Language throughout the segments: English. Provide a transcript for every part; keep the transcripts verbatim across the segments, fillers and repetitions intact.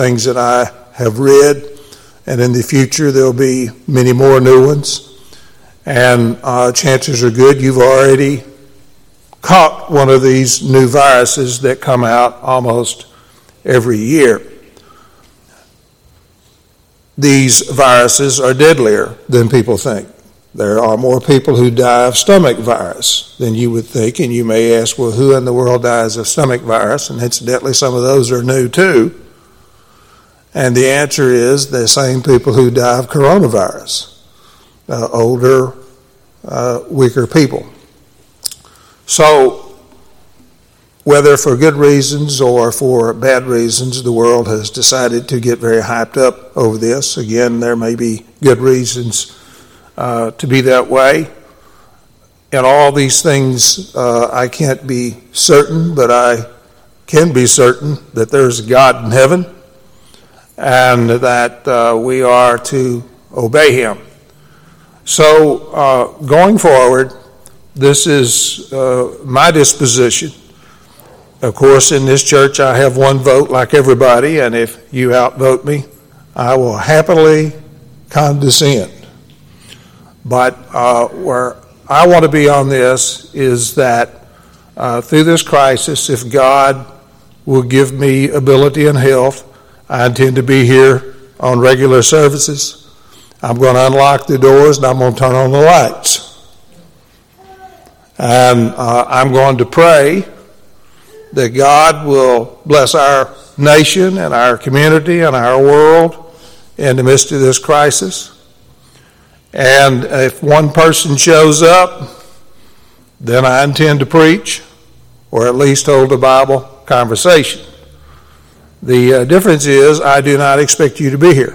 things that I have read, and in the future there'll be many more new ones. And uh, chances are good you've already caught one of these new viruses that come out almost every year. These viruses are deadlier than people think. There are more people who die of stomach virus than you would think, and you may ask, well, who in the world dies of stomach virus? And incidentally, some of those are new too. And the answer is the same people who die of coronavirus, uh, older, uh, weaker people. So, whether for good reasons or for bad reasons, the world has decided to get very hyped up over this. Again, there may be good reasons uh, to be that way. And all these things, uh, I can't be certain, but I can be certain that there's a God in heaven and that uh, we are to obey him. So, uh, going forward, this is uh, my disposition. Of course, in this church, I have one vote like everybody, and if you outvote me, I will happily condescend. But uh, where I want to be on this is that uh, through this crisis, if God will give me ability and health, I intend to be here on regular services. I'm going to unlock the doors and I'm going to turn on the lights. And uh, I'm going to pray that God will bless our nation and our community and our world in the midst of this crisis. And if one person shows up, then I intend to preach or at least hold a Bible conversation. The uh, difference is I do not expect you to be here.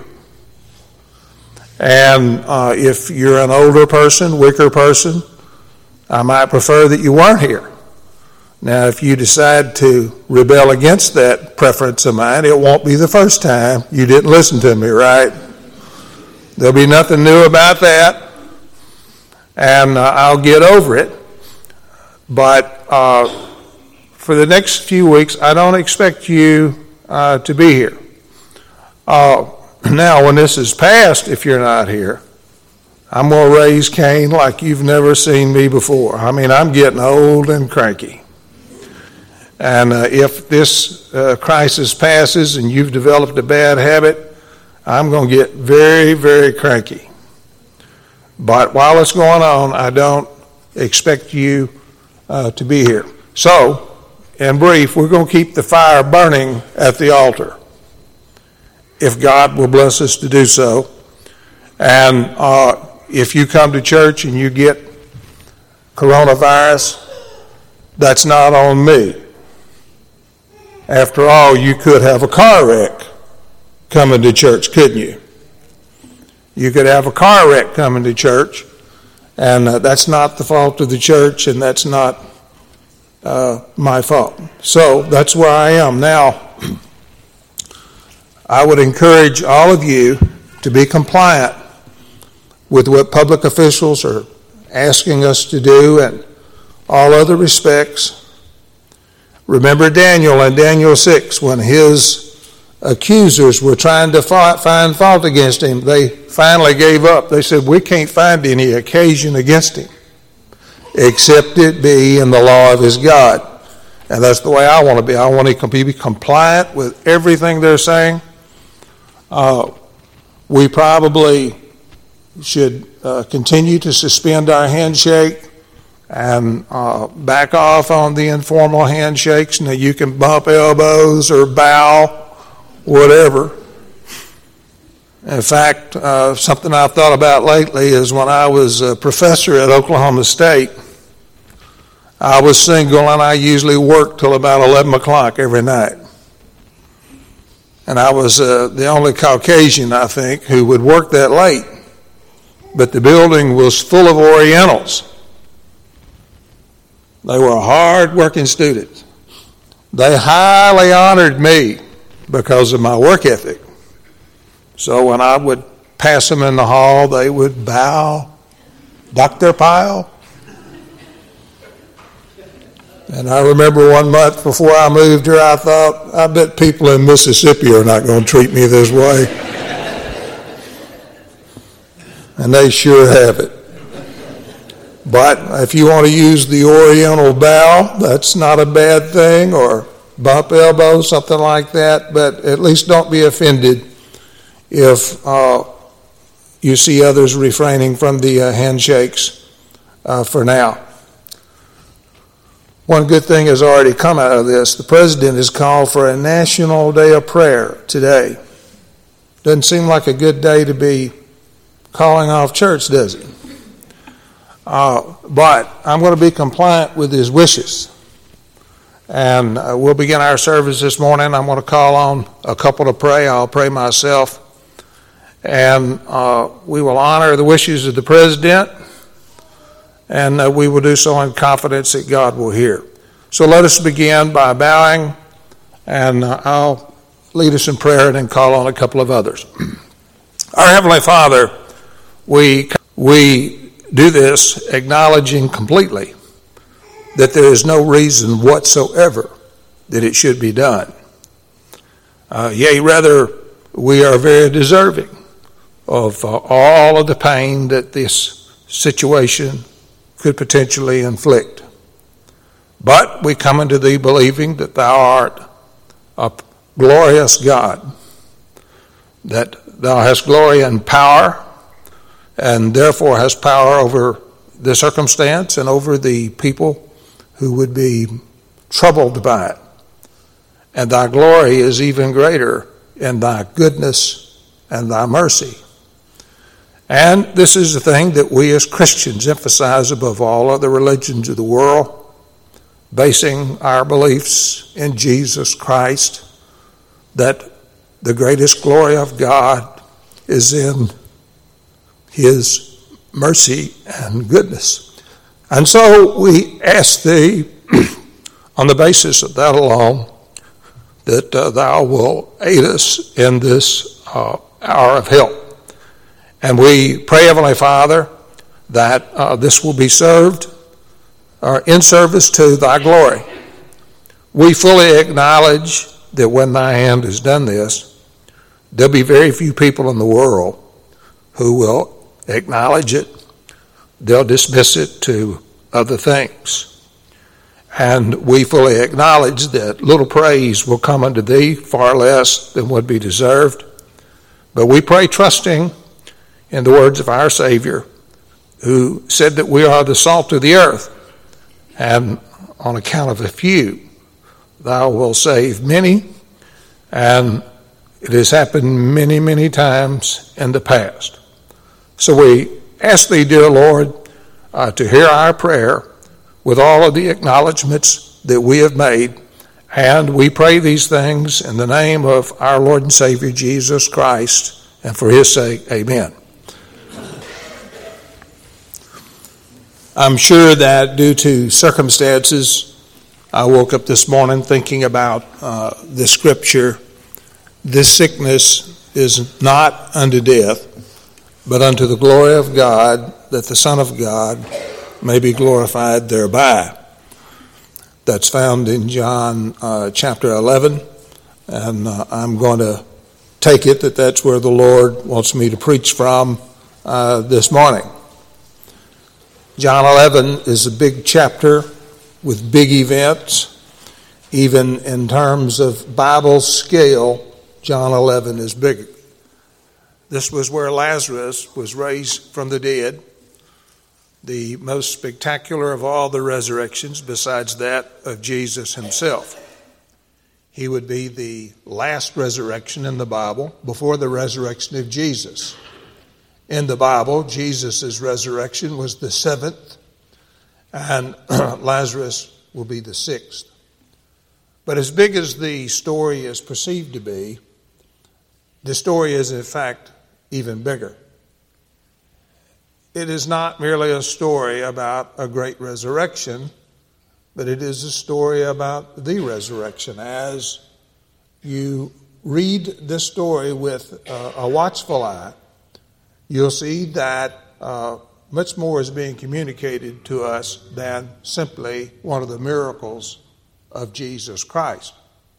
And uh, if you're an older person, weaker person, I might prefer that you weren't here. Now, if you decide to rebel against that preference of mine, it won't be the first time you didn't listen to me, right? There'll be nothing new about that, and uh, I'll get over it. But uh, for the next few weeks, I don't expect you uh, to be here. Uh, now, when this is passed, if you're not here, I'm going to raise Cain like you've never seen me before. I mean, I'm getting old and cranky. And uh, if this uh, crisis passes and you've developed a bad habit, I'm going to get very, very cranky. But while it's going on, I don't expect you uh, to be here. So, in brief, we're going to keep the fire burning at the altar, if God will bless us to do so. And uh, if you come to church and you get coronavirus, that's not on me. After all, you could have a car wreck coming to church, couldn't you? You could have a car wreck coming to church, and uh, that's not the fault of the church, and that's not uh, my fault. So that's where I am. Now, I would encourage all of you to be compliant with what public officials are asking us to do in all other respects. Remember Daniel in Daniel six, when his accusers were trying to find fault against him, they finally gave up. They said, we can't find any occasion against him, except it be in the law of his God. And that's the way I want to be. I want to be compliant with everything they're saying. Uh, we probably should uh, continue to suspend our handshake and uh, back off on the informal handshakes. Now you can bump elbows or bow, whatever. In fact, uh, something I've thought about lately is when I was a professor at Oklahoma State, I was single and I usually worked till about eleven o'clock every night. And I was uh, the only Caucasian, I think, who would work that late. But the building was full of Orientals. They were hard-working students. They highly honored me because of my work ethic. So when I would pass them in the hall, they would bow, Doctor Pyle. And I remember one month before I moved here, I thought, I bet people in Mississippi are not going to treat me this way. And they sure have it. But if you want to use the Oriental bow, that's not a bad thing, or bump elbows, something like that. But at least don't be offended if uh, you see others refraining from the uh, handshakes uh, for now. One good thing has already come out of this. The president has called for a national day of prayer today. Doesn't seem like a good day to be calling off church, does it? Uh, but I'm going to be compliant with his wishes. And uh, we'll begin our service this morning. I'm going to call on a couple to pray. I'll pray myself. And uh, we will honor the wishes of the president. And uh, we will do so in confidence that God will hear. So let us begin by bowing. And uh, I'll lead us in prayer and then call on a couple of others. Our Heavenly Father, we we do this acknowledging completely that there is no reason whatsoever that it should be done. Uh, yea, rather, we are very deserving of uh, all of the pain that this situation could potentially inflict. But we come unto thee believing that thou art a glorious God, that thou hast glory and power, and therefore has power over the circumstance and over the people who would be troubled by it. And thy glory is even greater in thy goodness and thy mercy. And this is the thing that we as Christians emphasize above all other religions of the world, basing our beliefs in Jesus Christ, that the greatest glory of God is in his mercy and goodness. And so we ask thee, on the basis of that alone, that uh, thou will aid us in this uh, hour of help. And we pray, Heavenly Father, that uh, this will be served or in service to thy glory. We fully acknowledge that when thy hand has done this, there'll be very few people in the world who will acknowledge it. They'll dismiss it to other things. And we fully acknowledge that little praise will come unto thee, far less than would be deserved. But we pray trusting in the words of our Savior, who said that we are the salt of the earth, and on account of a few, thou wilt save many, and it has happened many, many times in the past. So we ask thee, dear Lord, uh, to hear our prayer with all of the acknowledgments that we have made. And we pray these things in the name of our Lord and Savior, Jesus Christ, and for his sake, amen. I'm sure that due to circumstances, I woke up this morning thinking about uh, the scripture, this sickness is not unto death, but unto the glory of God, that the Son of God may be glorified thereby. That's found in John uh, chapter eleven, and uh, I'm going to take it that that's where the Lord wants me to preach from uh, this morning. John eleven is a big chapter with big events. Even in terms of Bible scale, John eleven is bigger. This was where Lazarus was raised from the dead, the most spectacular of all the resurrections besides that of Jesus himself. He would be the last resurrection in the Bible before the resurrection of Jesus. In the Bible, Jesus' resurrection was the seventh, and Lazarus will be the sixth. But as big as the story is perceived to be, the story is in fact even bigger. It is not merely a story about a great resurrection, but it is a story about the resurrection. As you read this story with uh, a watchful eye, you'll see that uh, much more is being communicated to us than simply one of the miracles of Jesus Christ.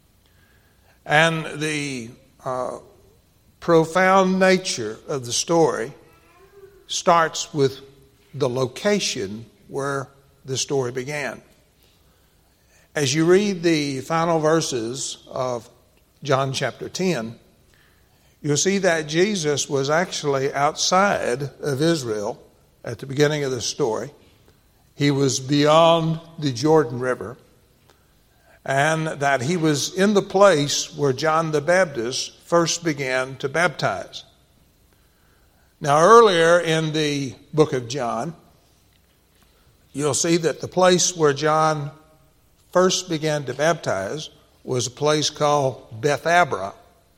And the uh, profound nature of the story starts with the location where the story began. As you read the final verses of John chapter ten, you'll see that Jesus was actually outside of Israel at the beginning of the story. He was beyond the Jordan River, and that he was in the place where John the Baptist first began to baptize. Now, earlier in the book of John, you'll see that the place where John first began to baptize was a place called Bethabara.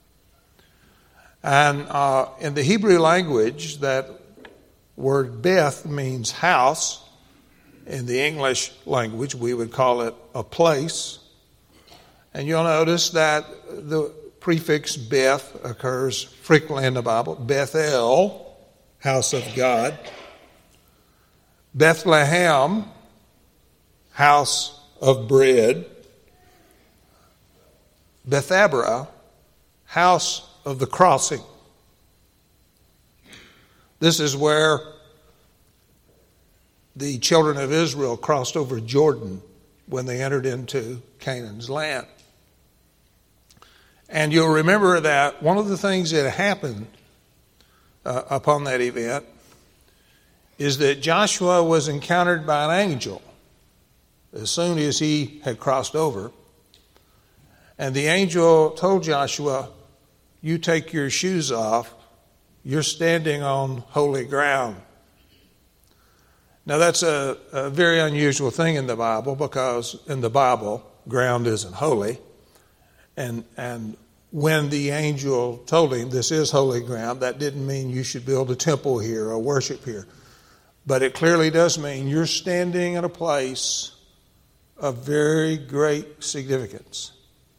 And uh, in the Hebrew language, that word Beth means house. In the English language, we would call it a place. And you'll notice that the prefix Beth occurs frequently in the Bible. Bethel, house of God. Bethlehem, house of bread. Bethabara, house of the crossing. This is where the children of Israel crossed over Jordan when they entered into Canaan's land. And you'll remember that one of the things that happened uh, upon that event is that Joshua was encountered by an angel as soon as he had crossed over. And the angel told Joshua, "You take your shoes off. You're standing on holy ground." Now that's a, a very unusual thing in the Bible, because in the Bible, ground isn't holy. And and when the angel told him this is holy ground, that didn't mean you should build a temple here or worship here. But it clearly does mean you're standing in a place of very great significance.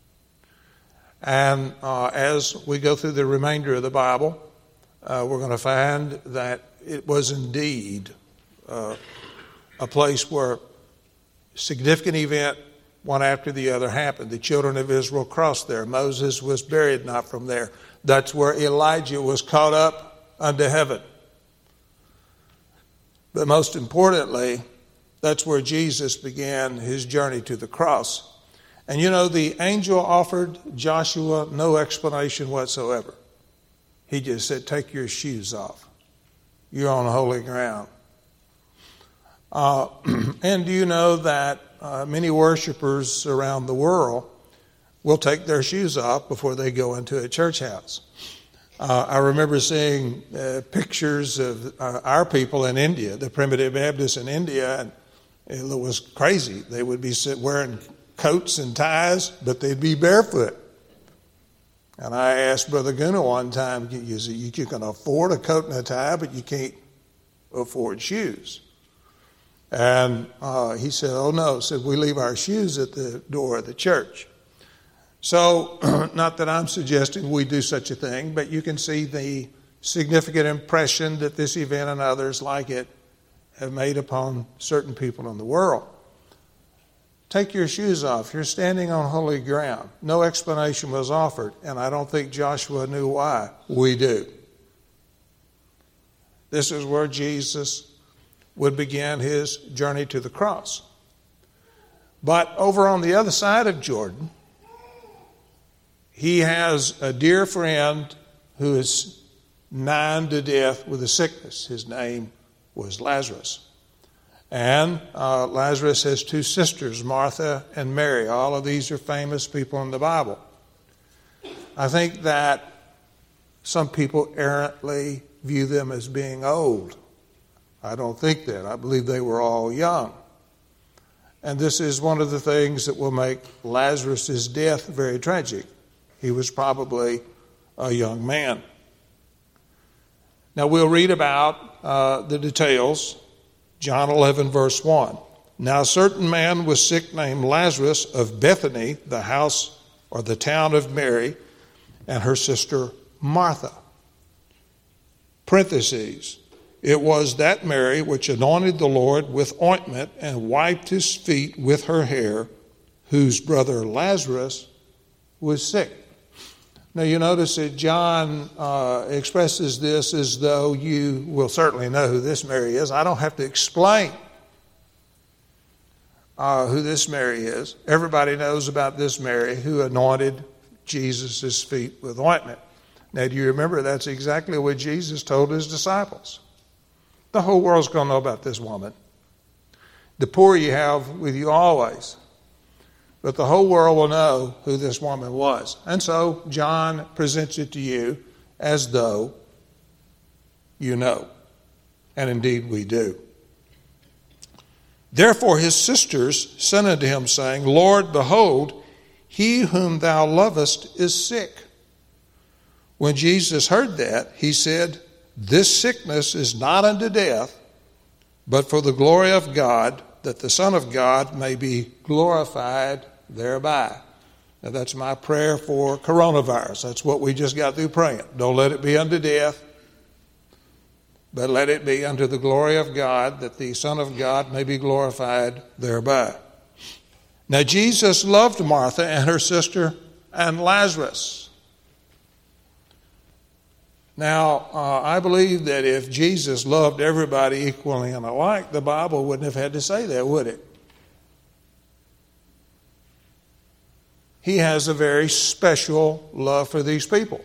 And uh, as we go through the remainder of the Bible, uh, we're going to find that it was indeed uh, a place where significant event, one after the other, happened. The children of Israel crossed there. Moses was buried not from there. That's where Elijah was caught up unto heaven. But most importantly, that's where Jesus began his journey to the cross. And you know, the angel offered Joshua no explanation whatsoever. He just said, "Take your shoes off. You're on holy ground." Uh, and do you know that uh, many worshipers around the world will take their shoes off before they go into a church house? Uh, I remember seeing uh, pictures of uh, our people in India, the Primitive Baptists in India, and it was crazy. They would be wearing coats and ties, but they'd be barefoot. And I asked Brother Guna one time, you, you can afford a coat and a tie, but you can't afford shoes. And uh, he said, "Oh no," said, "we leave our shoes at the door of the church." So, not that I'm suggesting we do such a thing, but you can see the significant impression that this event and others like it have made upon certain people in the world. Take your shoes off. You're standing on holy ground. No explanation was offered, and I don't think Joshua knew why. We do. This is where Jesus would begin his journey to the cross. But over on the other side of Jordan, he has a dear friend who is nigh to death with a sickness. His name was Lazarus. And uh, Lazarus has two sisters, Martha and Mary. All of these are famous people in the Bible. I think that some people errantly view them as being old. I don't think that. I believe they were all young. And this is one of the things that will make Lazarus' death very tragic. He was probably a young man. Now we'll read about uh, the details. John eleven, verse one. "Now a certain man was sick named Lazarus of Bethany, the house or the town of Mary, and her sister Martha." Parentheses. it was that Mary which anointed the Lord with ointment and wiped his feet with her hair, whose brother Lazarus was sick. Now you notice that John uh, expresses this as though you will certainly know who this Mary is. I don't have to explain uh, who this Mary is. Everybody knows about this Mary who anointed Jesus' feet with ointment. Now do you remember that's exactly what Jesus told his disciples. The whole world's going to know about this woman. The poor you have with you always. But the whole world will know who this woman was. And so John presents it to you as though you know. And indeed we do. Therefore his sisters sent unto him, saying, Lord, behold, he whom thou lovest is sick. When Jesus heard that, he said, This sickness is not unto death, but for the glory of God, that the Son of God may be glorified thereby. Now that's my prayer for coronavirus. That's what we just got through praying. Don't let it be unto death, but let it be unto the glory of God, that the Son of God may be glorified thereby. Now Jesus loved Martha and her sister and Lazarus. Now, uh, I believe that if Jesus loved everybody equally and alike, the Bible wouldn't have had to say that, would it? He has a very special love for these people.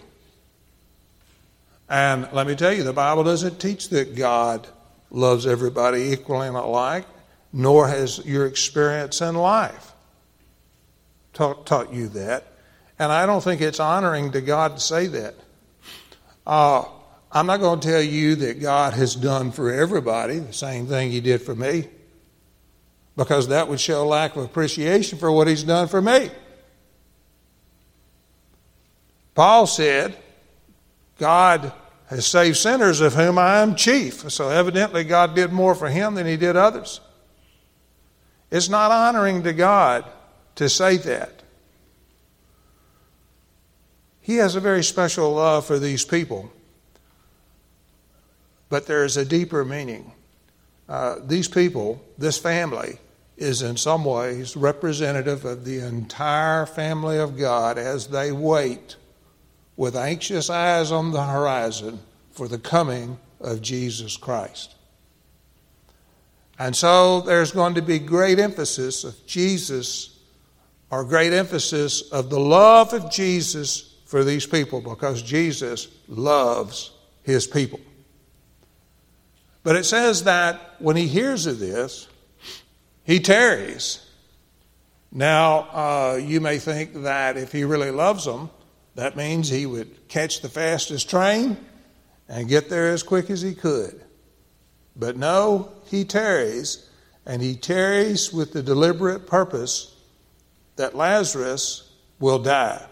And let me tell you, the Bible doesn't teach that God loves everybody equally and alike, nor has your experience in life taught, taught you that. And I don't think it's honoring to God to say that. Uh, I'm not going to tell you that God has done for everybody the same thing he did for me, because that would show lack of appreciation for what he's done for me. Paul said, God has saved sinners, of whom I am chief. So evidently God did more for him than he did others. It's not honoring to God to say that. He has a very special love for these people. But there is a deeper meaning. Uh, these people, this family, is in some ways representative of the entire family of God as they wait with anxious eyes on the horizon for the coming of Jesus Christ. And so there's going to be great emphasis of Jesus, or great emphasis of the love of Jesus for these people, because Jesus loves his people. But it says that when he hears of this, he tarries. Now, uh, you may think that if he really loves them, that means he would catch the fastest train and get there as quick as he could. But no, he tarries, and he tarries with the deliberate purpose that Lazarus will die.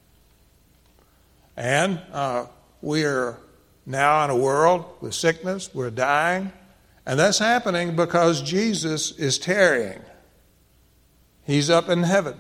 And uh, we are now in a world with sickness, we're dying, and that's happening because Jesus is tarrying. He's up in heaven.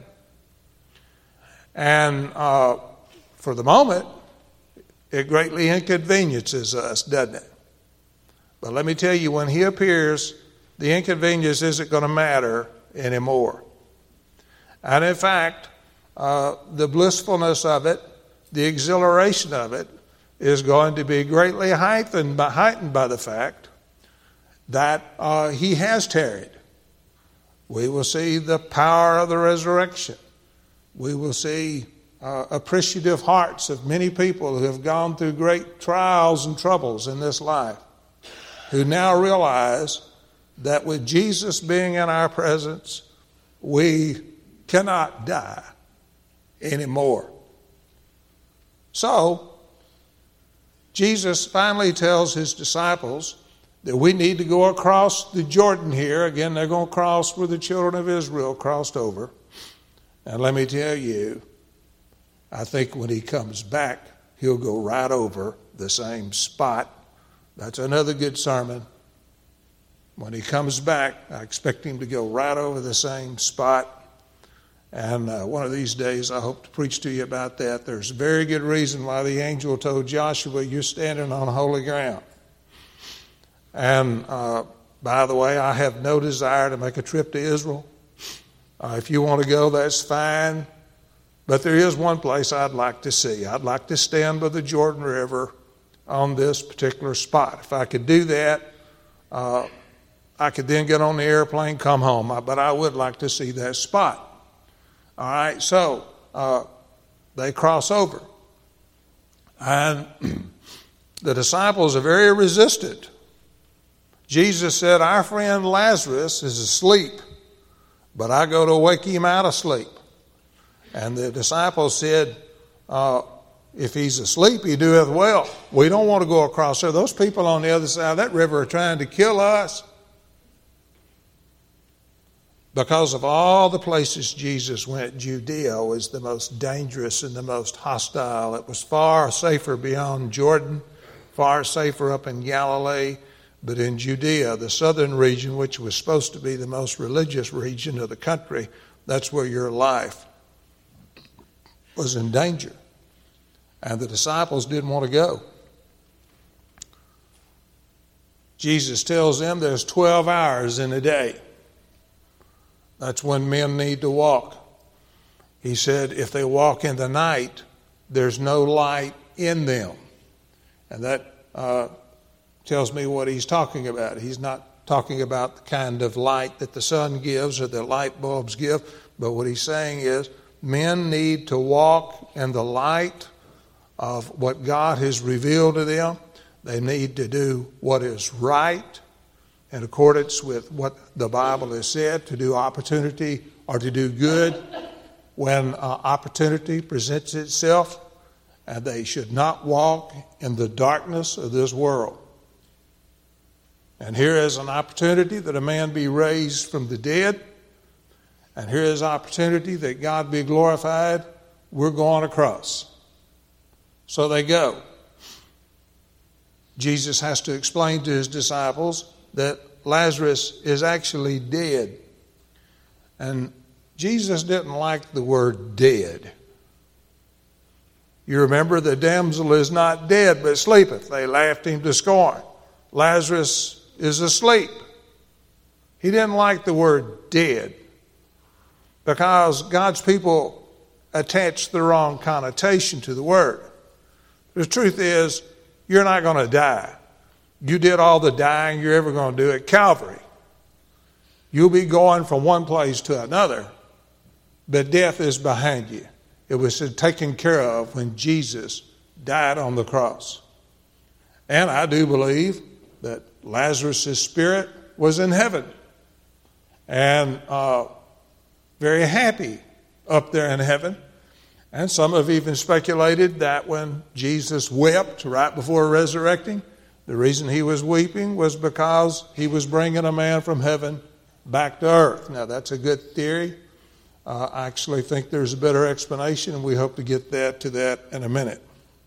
And uh, for the moment, it greatly inconveniences us, doesn't it? But let me tell you, when he appears, the inconvenience isn't going to matter anymore. And in fact, uh, the blissfulness of it, the exhilaration of it, is going to be greatly heightened by, heightened by the fact that uh, he has tarried. We will see the power of the resurrection. We will see uh, appreciative hearts of many people who have gone through great trials and troubles in this life, who now realize that with Jesus being in our presence, we cannot die anymore. So, Jesus finally tells his disciples that we need to go across the Jordan here. Again, they're going to cross where the children of Israel crossed over. And let me tell you, I think when he comes back, he'll go right over the same spot. That's another good sermon. When he comes back, I expect him to go right over the same spot. And uh, one of these days, I hope to preach to you about that. There's a very good reason why the angel told Joshua, you're standing on holy ground. And uh, by the way, I have no desire to make a trip to Israel. Uh, if you want to go, that's fine. But there is one place I'd like to see. I'd like to stand by the Jordan River on this particular spot. If I could do that, uh, I could then get on the airplane, come home. But I would like to see that spot. All right, so uh, they cross over. And the disciples are very resistant. Jesus said, our friend Lazarus is asleep, but I go to wake him out of sleep. And the disciples said, uh, if he's asleep, he doeth well. We don't want to go across there. Those people on the other side of that river are trying to kill us. Because of all the places Jesus went, Judea was the most dangerous and the most hostile. It was far safer beyond Jordan, far safer up in Galilee. But in Judea, the southern region, which was supposed to be the most religious region of the country, that's where your life was in danger. And the disciples didn't want to go. Jesus tells them there's twelve hours in a day. That's when men need to walk. He said if they walk in the night, there's no light in them. And that uh, tells me what he's talking about. He's not talking about the kind of light that the sun gives or the light bulbs give, but what he's saying is men need to walk in the light of what God has revealed to them. They need to do what is right in accordance with what the Bible has said, to do opportunity or to do good when uh, opportunity presents itself, and they should not walk in the darkness of this world. And here is an opportunity that a man be raised from the dead, and here is opportunity that God be glorified. We're going across. So they go. Jesus has to explain to his disciples that Lazarus is actually dead. And Jesus didn't like the word dead. You remember the damsel is not dead but sleepeth. They laughed him to scorn. Lazarus is asleep. He didn't like the word dead because God's people attach the wrong connotation to the word. The truth is, you're not going to die. You did all the dying you're ever going to do at Calvary. You'll be going from one place to another, but death is behind you. It was taken care of when Jesus died on the cross. And I do believe that Lazarus' spirit was in heaven and uh, very happy up there in heaven. And some have even speculated that when Jesus wept right before resurrecting, the reason he was weeping was because he was bringing a man from heaven back to earth. Now, that's a good theory. Uh, I actually think there's a better explanation, and we hope to get that to that in a minute.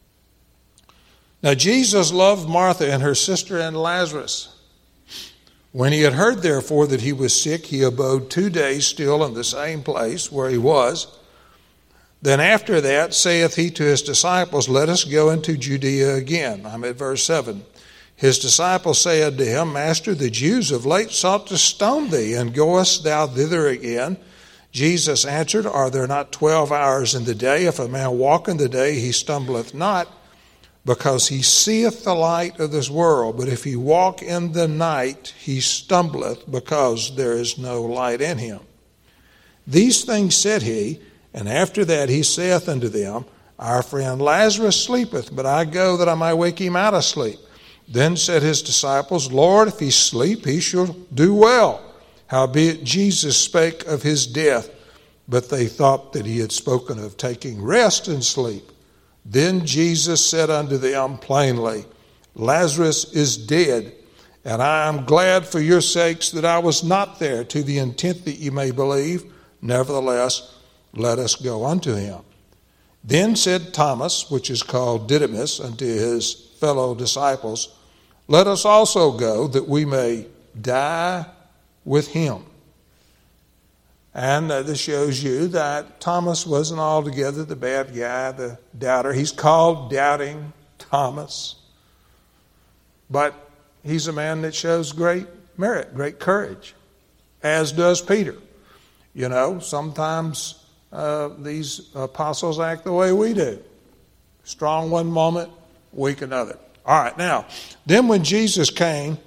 Now, Jesus loved Martha and her sister and Lazarus. When he had heard, therefore, that he was sick, he abode two days still in the same place where he was. Then after that saith he to his disciples, let us go into Judea again. I'm at verse seven. His disciples said to him, Master, the Jews of late sought to stone thee, and goest thou thither again? Jesus answered, Are there not twelve hours in the day? If a man walk in the day, he stumbleth not, because he seeth the light of this world. But if he walk in the night, he stumbleth, because there is no light in him. These things said he, and after that he saith unto them, Our friend Lazarus sleepeth, but I go that I might wake him out of sleep. Then said his disciples, Lord, if he sleep, he shall do well. Howbeit Jesus spake of his death, but they thought that he had spoken of taking rest and sleep. Then Jesus said unto them plainly, Lazarus is dead, and I am glad for your sakes that I was not there, to the intent that ye may believe. Nevertheless, let us go unto him. Then said Thomas, which is called Didymus, unto his fellow disciples, Let us also go, that we may die with him. And uh, this shows you that Thomas wasn't altogether the bad guy, the doubter. He's called Doubting Thomas. But he's a man that shows great merit, great courage, as does Peter. You know, sometimes uh, these apostles act the way we do. Strong one moment, weak another. All right, now, then when Jesus came,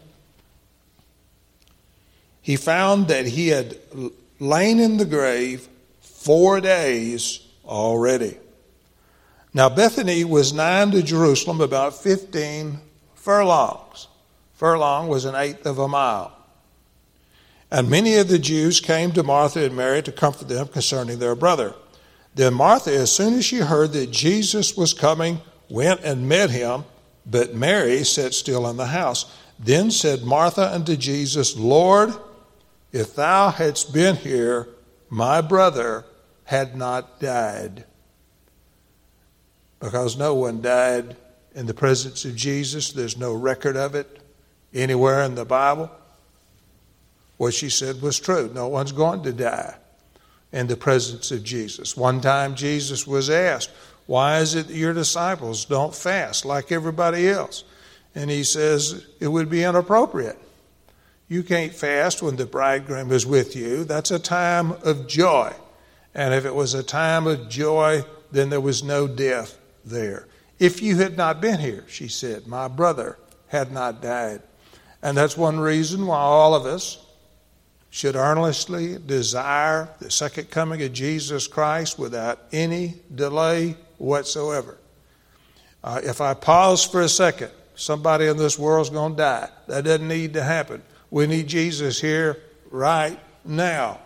he found that he had lain in the grave four days already. Now, Bethany was nigh to Jerusalem, about fifteen furlongs. Furlong was an eighth of a mile. And many of the Jews came to Martha and Mary to comfort them concerning their brother. Then Martha, as soon as she heard that Jesus was coming, went and met him, but Mary sat still in the house. Then said Martha unto Jesus, Lord, if thou hadst been here, my brother had not died. Because no one died in the presence of Jesus. There's no record of it anywhere in the Bible. What she said was true. No one's going to die in the presence of Jesus. One time Jesus was asked, why is it that your disciples don't fast like everybody else? And he says, it would be inappropriate. You can't fast when the bridegroom is with you. That's a time of joy. And if it was a time of joy, then there was no death there. If you had not been here, she said, my brother had not died. And that's one reason why all of us should earnestly desire the second coming of Jesus Christ without any delay whatsoever. Uh, if I pause for a second, somebody in this world is going to die. That doesn't need to happen. We need Jesus here right now.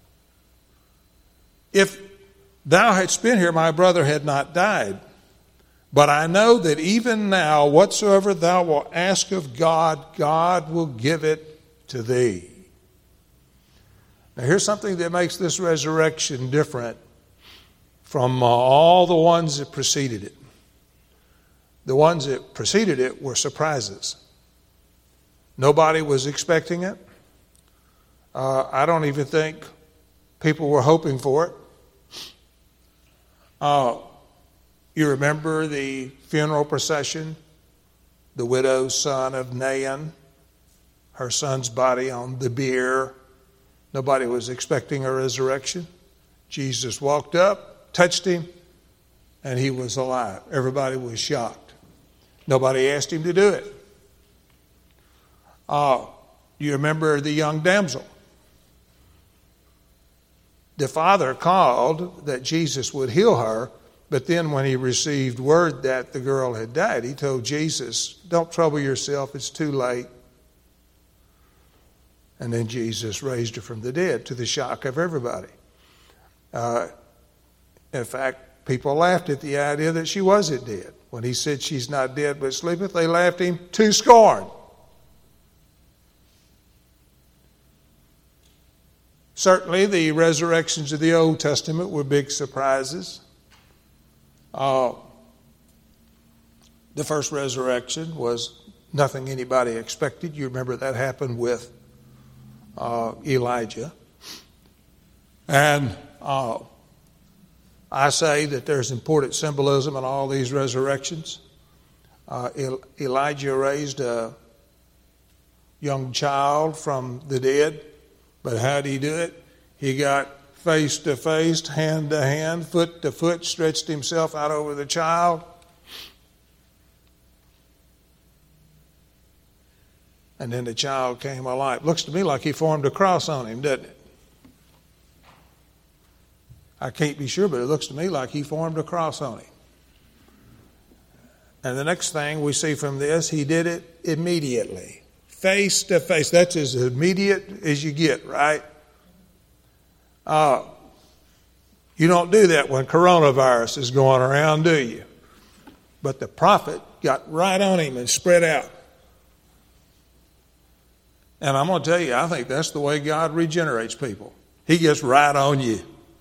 If thou hadst been here, my brother had not died. But I know that even now, whatsoever thou wilt ask of God, God will give it to thee. Now here's something that makes this resurrection different from uh, all the ones that preceded it. The ones that preceded it were surprises. Nobody was expecting it. Uh, I don't even think people were hoping for it. Uh, you remember the funeral procession? The widow's son of Nain, her son's body on the bier. Nobody was expecting a resurrection. Jesus walked up, touched him, and he was alive. Everybody was shocked. Nobody asked him to do it. Uh, you remember the young damsel? The father called that Jesus would heal her, but then when he received word that the girl had died, he told Jesus, don't trouble yourself, it's too late. And then Jesus raised her from the dead to the shock of everybody. Uh, in fact, people laughed at the idea that she wasn't dead. When he said she's not dead but sleepeth, they laughed him to scorn. Certainly, the resurrections of the Old Testament were big surprises. Uh, the first resurrection was nothing anybody expected. You remember that happened with uh, Elijah. And uh, I say that there's important symbolism in all these resurrections. Uh, El- Elijah raised a young child from the dead. But how did he do it? He got face to face, hand to hand, foot to foot, stretched himself out over the child. And then the child came alive. Looks to me like he formed a cross on him, doesn't it? I can't be sure, but it looks to me like he formed a cross on him. And the next thing we see from this, he did it immediately. Face to face. That's as immediate as you get, right? Uh, you don't do that when coronavirus is going around, do you? But the prophet got right on him and spread out. And I'm going to tell you, I think that's the way God regenerates people. He gets right on you.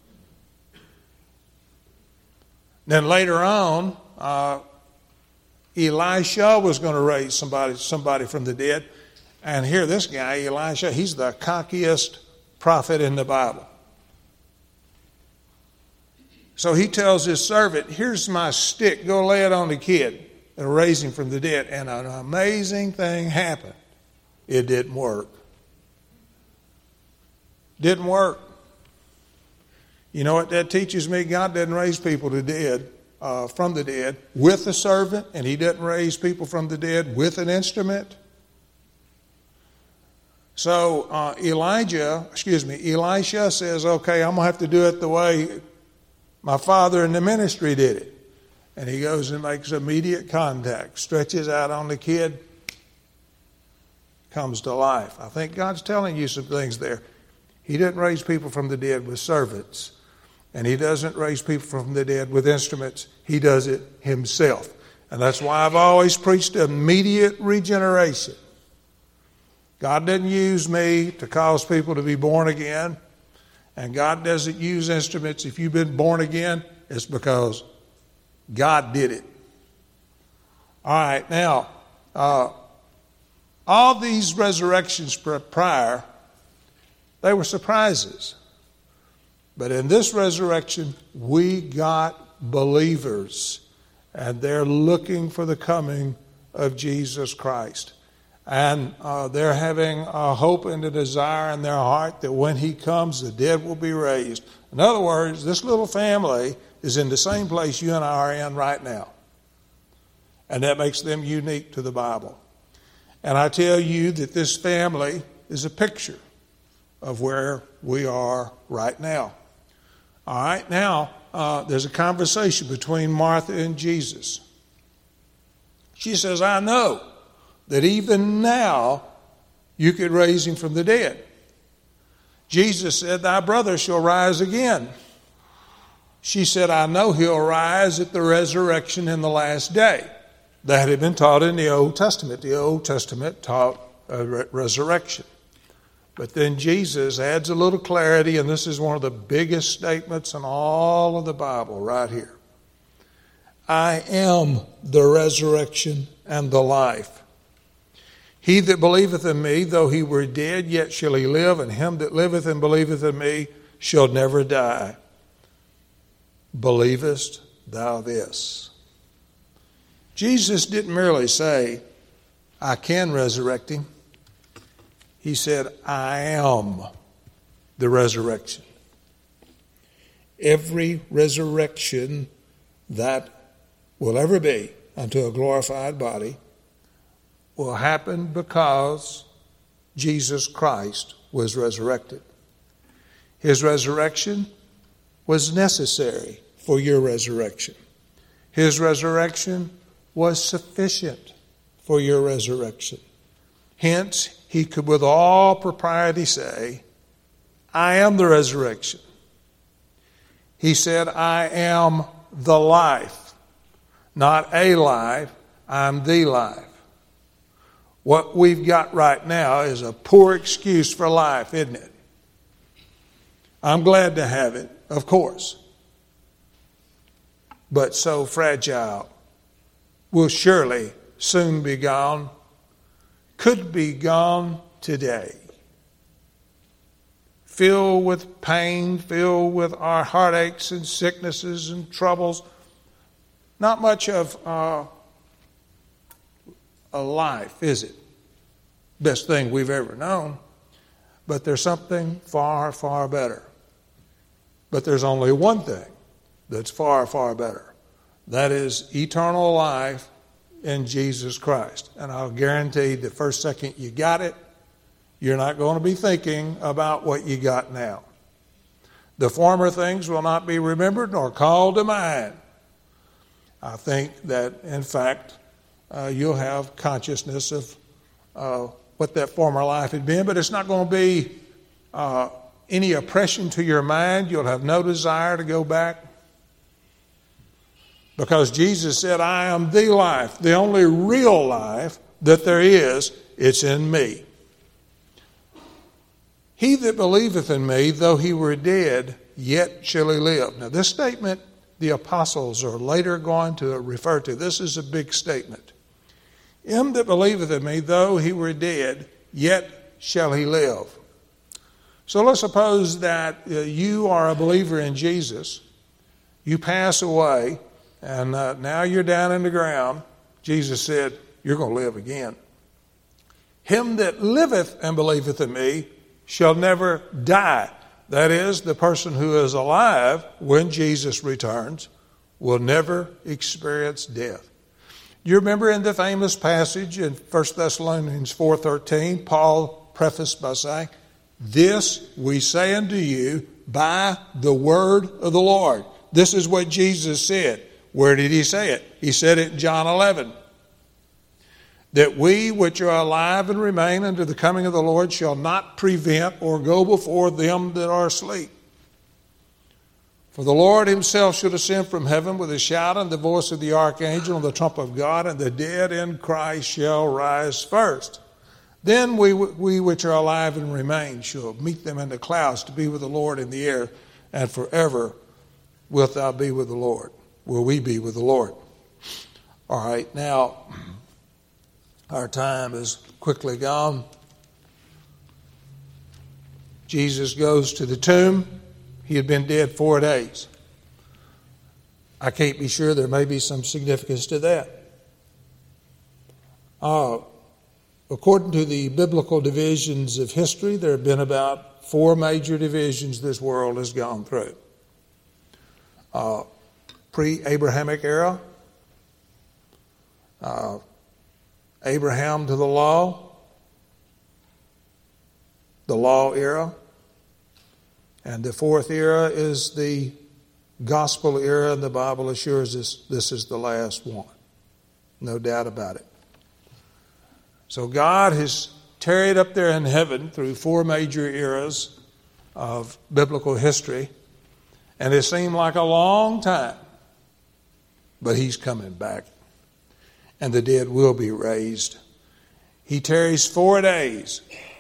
Then later on, uh, Elisha was going to raise somebody, somebody from the dead. And here this guy, Elisha, he's the cockiest prophet in the Bible. So he tells his servant, here's my stick, go lay it on the kid. It'll raise him from the dead. And an amazing thing happened. it didn't work. Didn't work. You know what that teaches me? God doesn't raise people to dead, uh, from the dead with a servant, and he doesn't raise people from the dead with an instrument. So uh, Elijah, excuse me, Elisha says, okay, I'm going to have to do it the way my father in the ministry did it. And he goes and makes immediate contact, stretches out on the kid, comes to life. I think God's telling you some things there. He didn't raise people from the dead with servants, and he doesn't raise people from the dead with instruments. He does it himself. And that's why I've always preached immediate regeneration. God didn't use me to cause people to be born again, and God doesn't use instruments. If you've been born again, it's because God did it. All right, now, uh, all these resurrections prior, they were surprises. But in this resurrection, we got believers, and they're looking for the coming of Jesus Christ. And uh, they're having a hope and a desire in their heart that when he comes, the dead will be raised. In other words, this little family is in the same place you and I are in right now. And that makes them unique to the Bible. And I tell you that this family is a picture of where we are right now. All right, now uh, there's a conversation between Martha and Jesus. She says, I know that even now you could raise him from the dead. Jesus said, thy brother shall rise again. She said, I know he'll rise at the resurrection in the last day. That had been taught in the Old Testament. The Old Testament taught a re- resurrection. But then Jesus adds a little clarity, and this is one of the biggest statements in all of the Bible right here. I am the resurrection and the life. He that believeth in me, though he were dead, yet shall he live, and him that liveth and believeth in me shall never die. Believest thou this? Jesus didn't merely say, I can resurrect him. He said, I am the resurrection. Every resurrection that will ever be unto a glorified body will happen because Jesus Christ was resurrected. His resurrection was necessary for your resurrection. His resurrection was sufficient for your resurrection. Hence, he could with all propriety say, I am the resurrection. He said, I am the life. Not a life, I'm the life. What we've got right now is a poor excuse for life, isn't it? I'm glad to have it, of course. But so fragile, will surely soon be gone, could be gone today. Filled with pain, filled with our heartaches and sicknesses and troubles. Not much of uh, a life, is it? Best thing we've ever known. But there's something far, far better. But there's only one thing that's far, far better. That is eternal life in Jesus Christ. And I'll guarantee the first second you got it, you're not going to be thinking about what you got now. The former things will not be remembered nor called to mind. I think that, in fact, uh, you'll have consciousness of uh, what that former life had been, but it's not going to be uh, any oppression to your mind. You'll have no desire to go back. Because Jesus said, I am the life, the only real life that there is, it's in me. He that believeth in me, though he were dead, yet shall he live. Now this statement, the apostles are later going to refer to. This is a big statement. Him that believeth in me, though he were dead, yet shall he live. So let's suppose that uh, you are a believer in Jesus. You pass away. And uh, now you're down in the ground. Jesus said, you're going to live again. Him that liveth and believeth in me shall never die. That is, the person who is alive when Jesus returns will never experience death. You remember in the famous passage in First Thessalonians four thirteen, Paul prefaced by saying, "This we say unto you by the word of the Lord." This is what Jesus said. Where did he say it? He said it in John eleven. That we which are alive and remain unto the coming of the Lord shall not prevent or go before them that are asleep. For the Lord himself shall descend from heaven with a shout and the voice of the archangel and the trump of God, and the dead in Christ shall rise first. Then we, we which are alive and remain shall meet them in the clouds to be with the Lord in the air, and forever wilt thou be with the Lord. Will we be with the Lord? All right, now our time is quickly gone. Jesus goes to the tomb. He had been dead four days. I can't be sure. There may be some significance to that. Uh, according to the biblical divisions of history, there have been about four major divisions this world has gone through. Uh, pre-Abrahamic era, uh, Abraham to the law, the law era, and the fourth era is the gospel era, and the Bible assures us this is the last one. No doubt about it. So God has tarried up there in heaven through four major eras of biblical history, and it seemed like a long time, but he's coming back, and the dead will be raised. He tarries four days.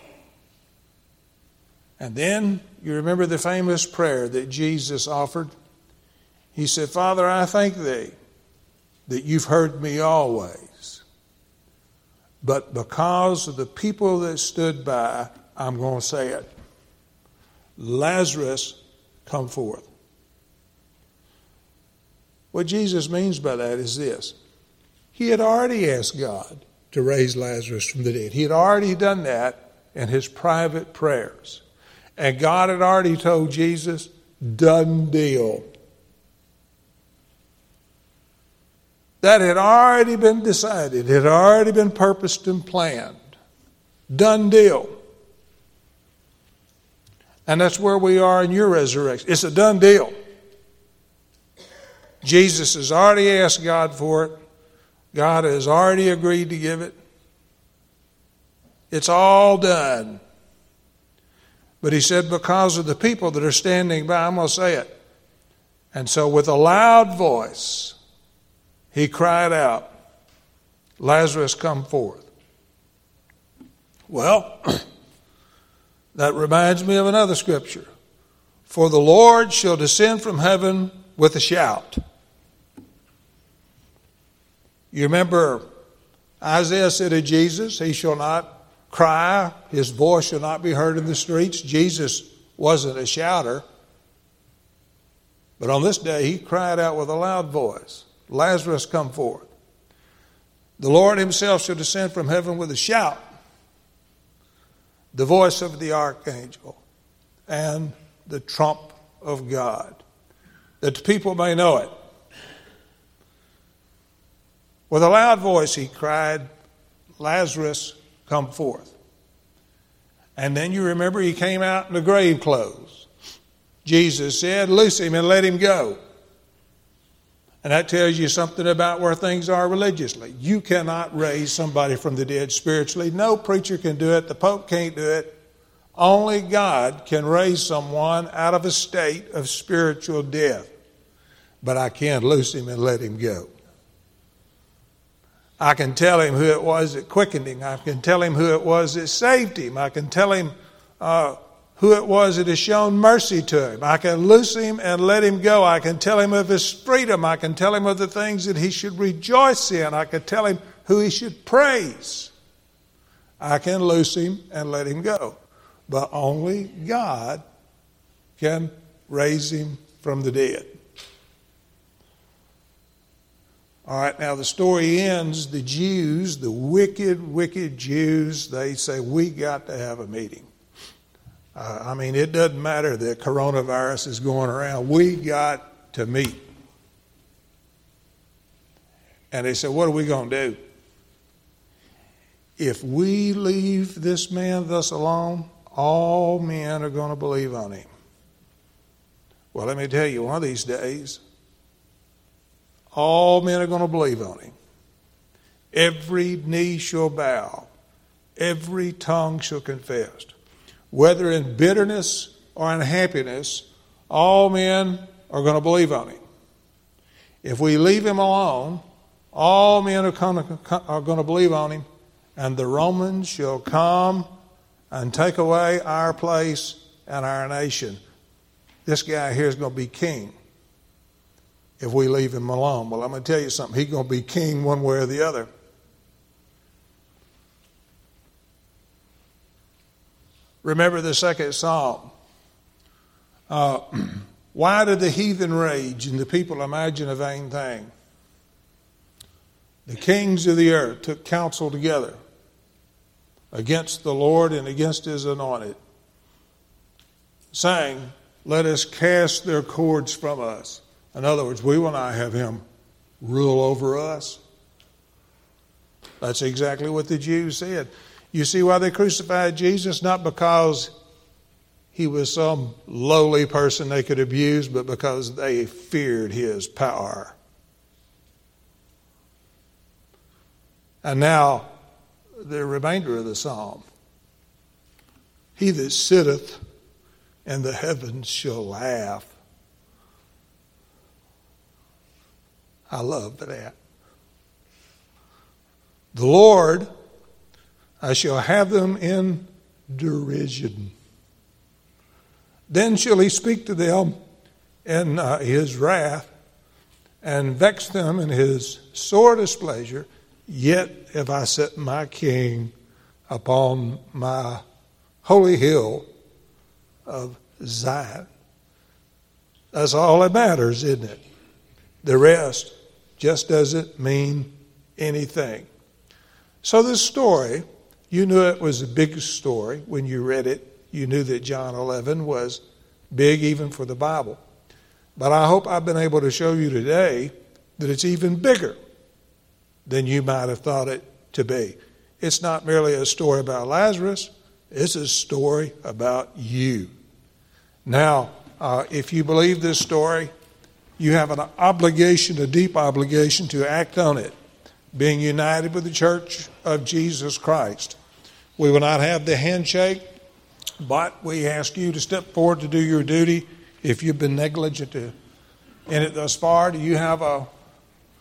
And then you remember the famous prayer that Jesus offered. He said, "Father, I thank thee that you've heard me always. But because of the people that stood by, I'm going to say it. Lazarus, come forth." What Jesus means by that is this. He had already asked God to raise Lazarus from the dead. He had already done that in his private prayers. And God had already told Jesus, done deal. That had already been decided. It had already been purposed and planned. Done deal. And that's where we are in your resurrection. It's a done deal. Jesus has already asked God for it. God has already agreed to give it. It's all done. But he said, because of the people that are standing by, I'm going to say it. And so with a loud voice, he cried out, Lazarus, come forth. Well, that reminds me of another scripture. For the Lord shall descend from heaven with a shout. You remember Isaiah said of Jesus, he shall not cry, his voice shall not be heard in the streets. Jesus wasn't a shouter. But on this day, he cried out with a loud voice, Lazarus, come forth. The Lord himself shall descend from heaven with a shout, the voice of the archangel, and the trump of God, that the people may know it. With a loud voice he cried, Lazarus, come forth. And then you remember he came out in the grave clothes. Jesus said, loose him and let him go. And that tells you something about where things are religiously. You cannot raise somebody from the dead spiritually. No preacher can do it. The Pope can't do it. Only God can raise someone out of a state of spiritual death. But I can loose him and let him go. I can tell him who it was that quickened him. I can tell him who it was that saved him. I can tell him uh, who it was that has shown mercy to him. I can loose him and let him go. I can tell him of his freedom. I can tell him of the things that he should rejoice in. I can tell him who he should praise. I can loose him and let him go. But only God can raise him from the dead. All right, now the story ends. The Jews, the wicked, wicked Jews, they say, we got to have a meeting. Uh, I mean, it doesn't matter that coronavirus is going around. We got to meet. And they said, what are we going to do? If we leave this man thus alone, all men are going to believe on him. Well, let me tell you, one of these days, all men are going to believe on him. Every knee shall bow. Every tongue shall confess. Whether in bitterness or in happiness, all men are going to believe on him. If we leave him alone, all men are going to believe on him, and the Romans shall come and take away our place and our nation. This guy here is going to be king if we leave him alone. Well, I'm going to tell you something. He's going to be king one way or the other. Remember the second psalm. Uh, why did the heathen rage and the people imagine a vain thing? The kings of the earth took counsel together against the Lord and against his anointed, saying, let us cast their cords from us. In other words, we will not have him rule over us. That's exactly what the Jews said. You see why they crucified Jesus? Not because he was some lowly person they could abuse, but because they feared his power. And now, the remainder of the psalm. He that sitteth in the heavens shall laugh. I love that. The Lord, I shall have them in derision. Then shall he speak to them in uh, his wrath and vex them in his sore displeasure. Yet have I set my king upon my holy hill of Zion. That's all that matters, isn't it? The rest just doesn't mean anything. So this story, you knew it was a big story when you read it. You knew that John eleven was big even for the Bible. But I hope I've been able to show you today that it's even bigger than you might have thought it to be. It's not merely a story about Lazarus. It's a story about you. Now, uh, if you believe this story, you have an obligation, a deep obligation to act on it, being united with the Church of Jesus Christ. We will not have the handshake, but we ask you to step forward to do your duty. If you've been negligent to, in it thus far, do you have a